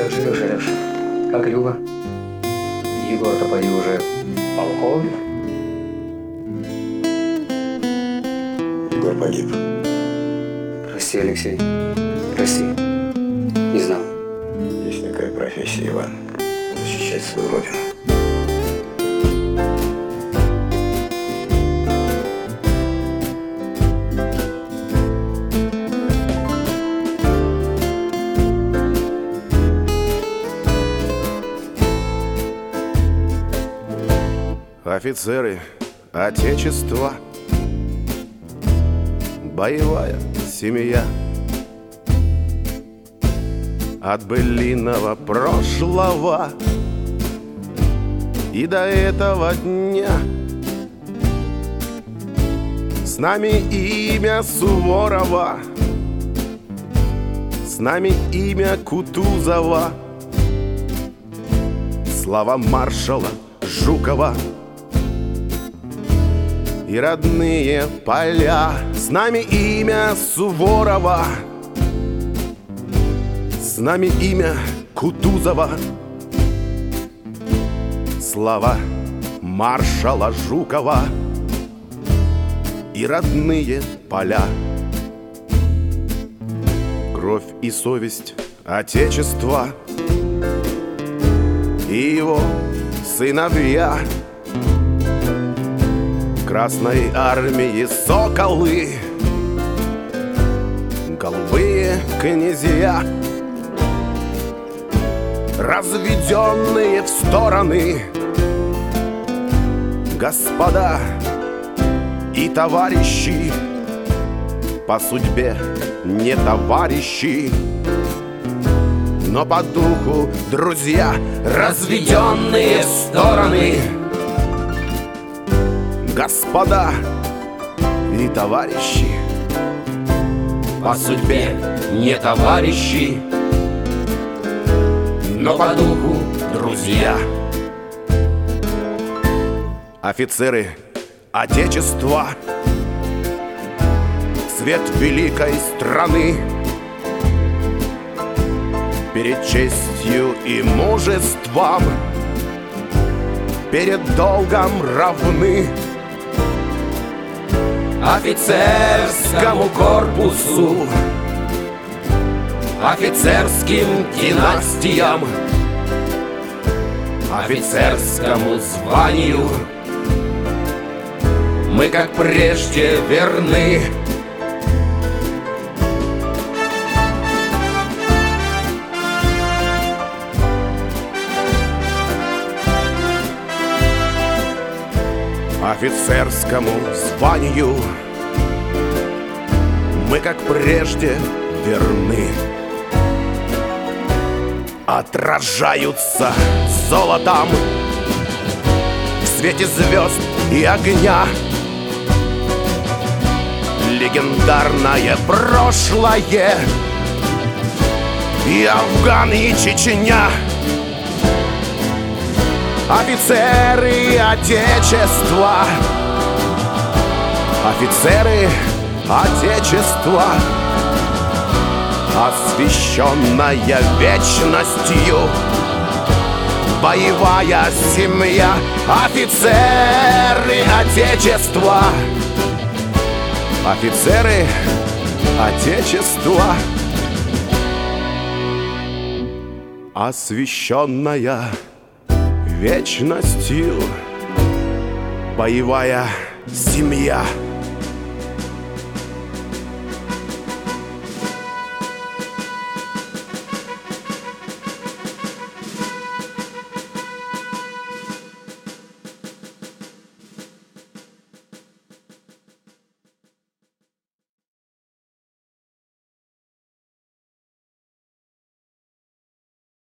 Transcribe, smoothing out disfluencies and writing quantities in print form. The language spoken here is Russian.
Как живешь, Алеш? Как Люба? Егор-то поди уже полковник. Егор погиб. Прости, Алексей. Прости. Не знал. Есть такая профессия, Иван. Защищать свою родину. Офицеры Отечества, боевая семья, от былинного прошлого и до этого дня. С нами имя Суворова, с нами имя Кутузова, слава маршала Жукова и родные поля. С нами имя Суворова, с нами имя Кутузова, слава маршала Жукова и родные поля. Кровь и совесть Отечества и его сыновья. Красной армии соколы, голубые князья, разведенные в стороны господа и товарищи, по судьбе не товарищи, но по духу друзья, разведенные в стороны господа и товарищи, по судьбе не товарищи, но по духу друзья. Офицеры Отечества, цвет великой страны, перед честью и мужеством, перед долгом равны. Офицерскому корпусу, офицерским династиям, офицерскому званию мы, как прежде, верны. Офицерскому званию мы, как прежде, верны. Отражаются золотом в свете звезд и огня легендарное прошлое и Афган, и Чечня. Офицеры Отечества, офицеры Отечества, освященная вечностью боевая семья. Офицеры Отечества, офицеры Отечества, освященная вечностью боевая семья.